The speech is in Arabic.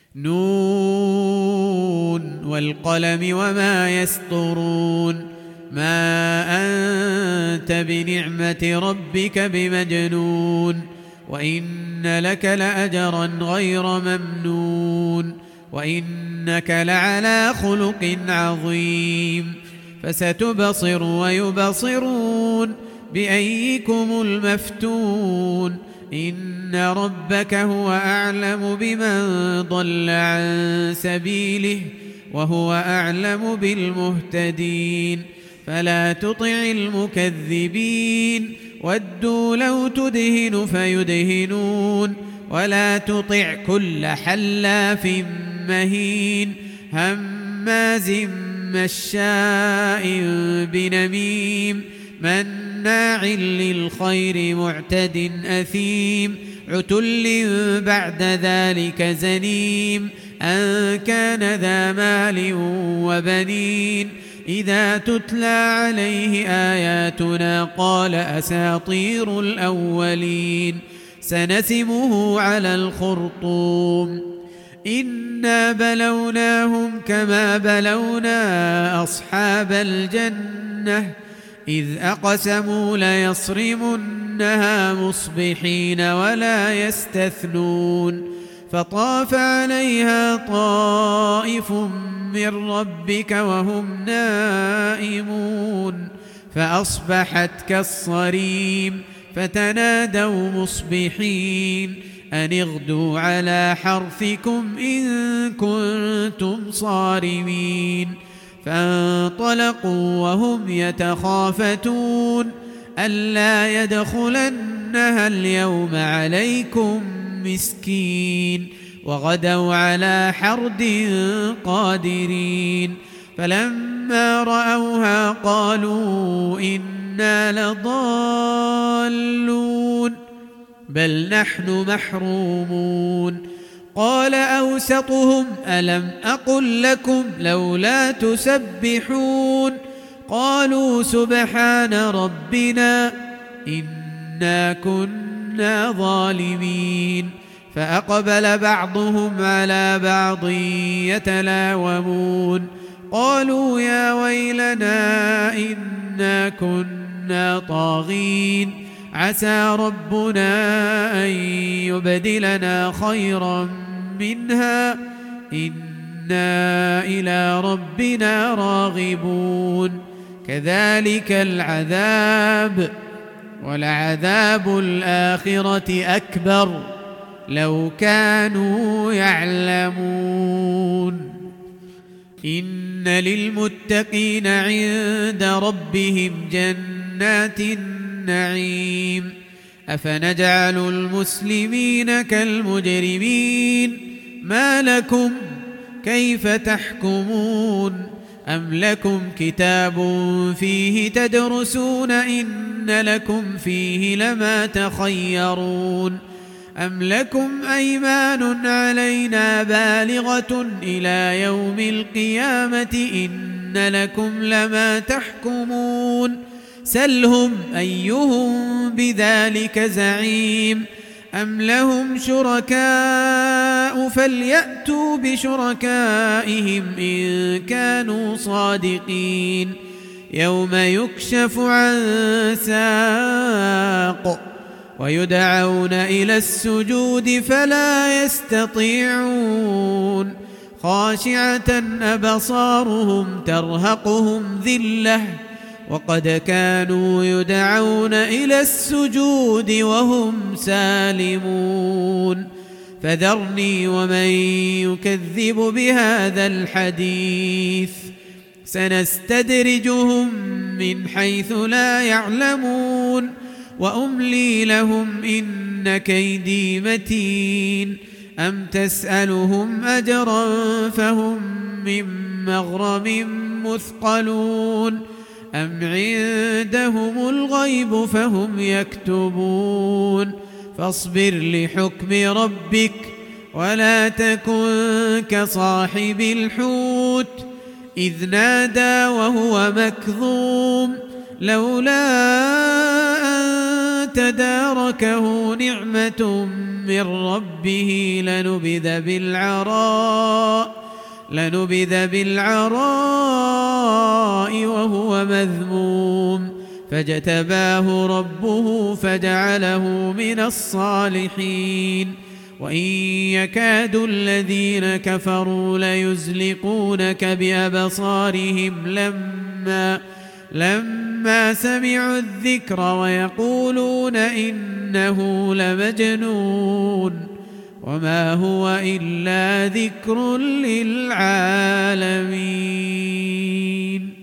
نون والقلم وما يسطرون ما أنت بنعمة ربك بمجنون وإن لك لأجرا غير ممنون وإنك لعلى خلق عظيم فستبصر ويبصرون بأيكم المفتون إن ربك هو أعلم بمن ضل عن سبيله وهو أعلم بالمهتدين فلا تطع المكذبين ودوا لو تدهن فيدهنون ولا تطع كل حلاف مهين هماز مشاء بنميم مناع للخير معتد أثيم عتل بعد ذلك زنيم أن كان ذا مال وبنين إذا تتلى عليه آياتنا قال أساطير الأولين سنسمه على الخرطوم إنا بلوناهم كما بلونا أصحاب الجنة إذ أقسموا ليصرمنها مصبحين ولا يستثنون فطاف عليها طائف من ربك وهم نائمون فأصبحت كالصريم فتنادوا مصبحين أن اغدوا على حرثكم إن كنتم صارمين فانطلقوا وهم يتخافتون ألا يدخلنها اليوم عليكم مسكين وغدوا على حرد قادرين فلما رأوها قالوا إنا لضالون بل نحن محرومون قال أوسطهم ألم أقل لكم لولا تسبحون قالوا سبحان ربنا إنا كنا ظالمين فأقبل بعضهم على بعض يتلاومون قالوا يا ويلنا إنا كنا طاغين عسى ربنا أن يبدلنا خيرا منها إنا إلى ربنا راغبون كذلك العذاب ولعذاب الآخرة أكبر لو كانوا يعلمون إن للمتقين عند ربهم جنات النعيم أفنجعل المسلمين كالمجرمين ما لكم كيف تحكمون أم لكم كتاب فيه تدرسون إن لكم فيه لما تخيرون أم لكم أيمان علينا بالغة إلى يوم القيامة إن لكم لما تحكمون سلهم أيهم بذلك زعيم أم لهم شركاء فليأتوا بشركائهم إن كانوا صادقين يوم يكشف عن ساق ويدعون إلى السجود فلا يستطيعون خاشعة أبصارهم ترهقهم ذلة وقد كانوا يدعون إلى السجود وهم سالمون فذرني ومن يكذب بهذا الحديث سنستدرجهم من حيث لا يعلمون وأملي لهم إن كيدي متين أم تسألهم أجرا فهم من مغرم مثقلون أم عندهم الغيب فهم يكتبون فاصبر لحكم ربك ولا تكن كصاحب الحوت إذ نادى وهو مكظوم لولا أن تداركه نعمة من ربه لنبذ بالعراء وهو مذموم فاجتباه ربه فجعله من الصالحين وإن يكاد الذين كفروا ليزلقونك بأبصارهم لما سمعوا الذكر ويقولون إنه لمجنون وما هو إلا ذكر للعالمين.